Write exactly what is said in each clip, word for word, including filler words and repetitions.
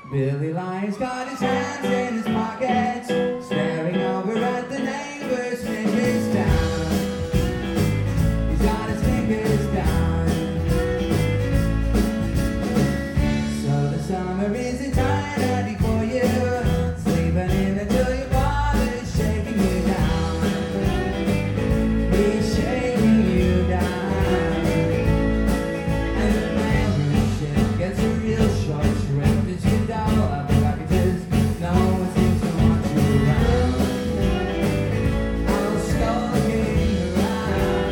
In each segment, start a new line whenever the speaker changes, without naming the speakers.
Billy Lyon's got his hands in his pockets, staring over at the neighbor's fingers down. He's got his fingers down. So the summer is eternity for you, sleeping in until your father's shaking you down. He's shaking you down. And the mailroom ship gets a real short shrift as you double up the packages. No one seems to want you around. I'm skulking around.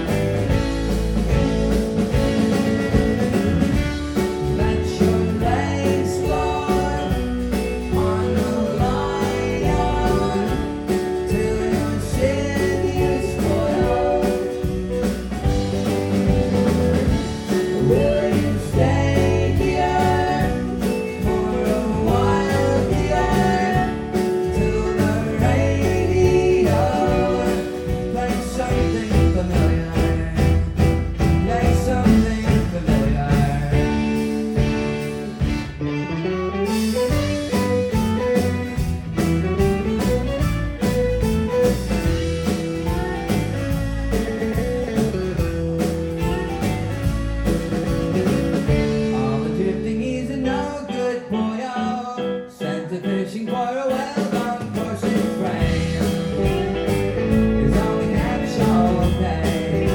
Let your legs float on the line till your skin is spoiled. Will you stay here for a while here till the radio plays something familiar? Play something familiar. All the drifting is a no good boyo. Sent to fishing for a well-known portion frame. His only catch all day.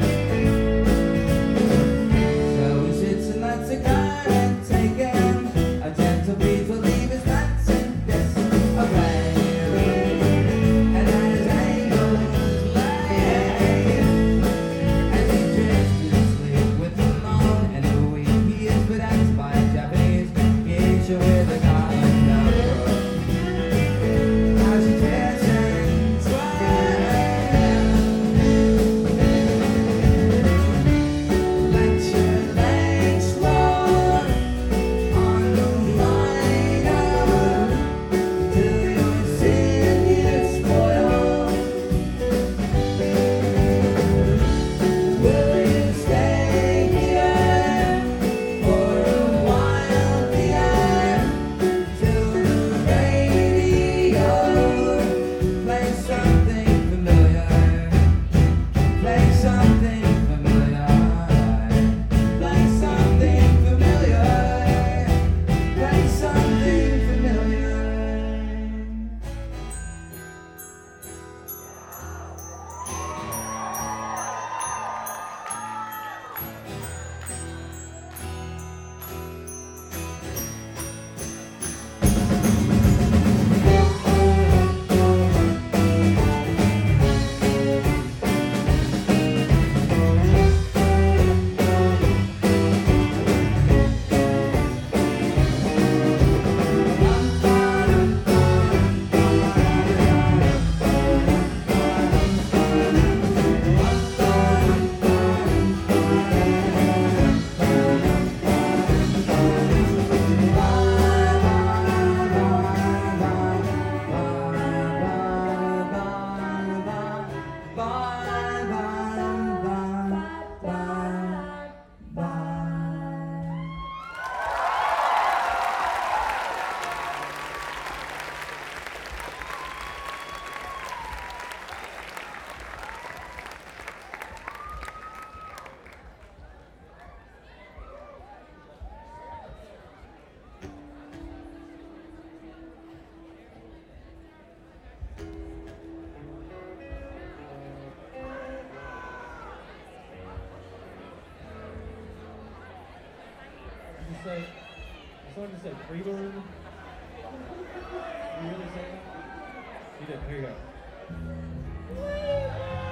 So he sits and lets the current take him. A gentle breeze will leave his nuts and disarray. And at his ankles lay as he drifts to sleep with the moan and who he is, but that's by a Japanese geisha with a garland of rose. How she twists and sways. Let your legs float on the liner till your sin is spoiled. Will you stay here for a while here till the radio plays something familiar? Play something familiar. Play something familiar. Play something familiar.
Did you say, I started to say Freeburg? You really say that? You did, here you go.